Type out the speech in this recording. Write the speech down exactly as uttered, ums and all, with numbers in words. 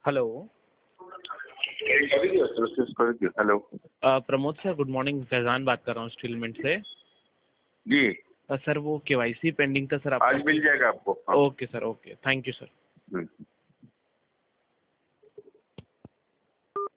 Hello. Hello. अ, Pramod sir good morning, Faizan बात कर रहा हूँ स्टील मिंट से। जी अ, सर वो केवाईसी पेंडिंग था सर। आप आज मिल जाएगा आपको। हाँ। Okay sir, okay, thank you sir. Hmm.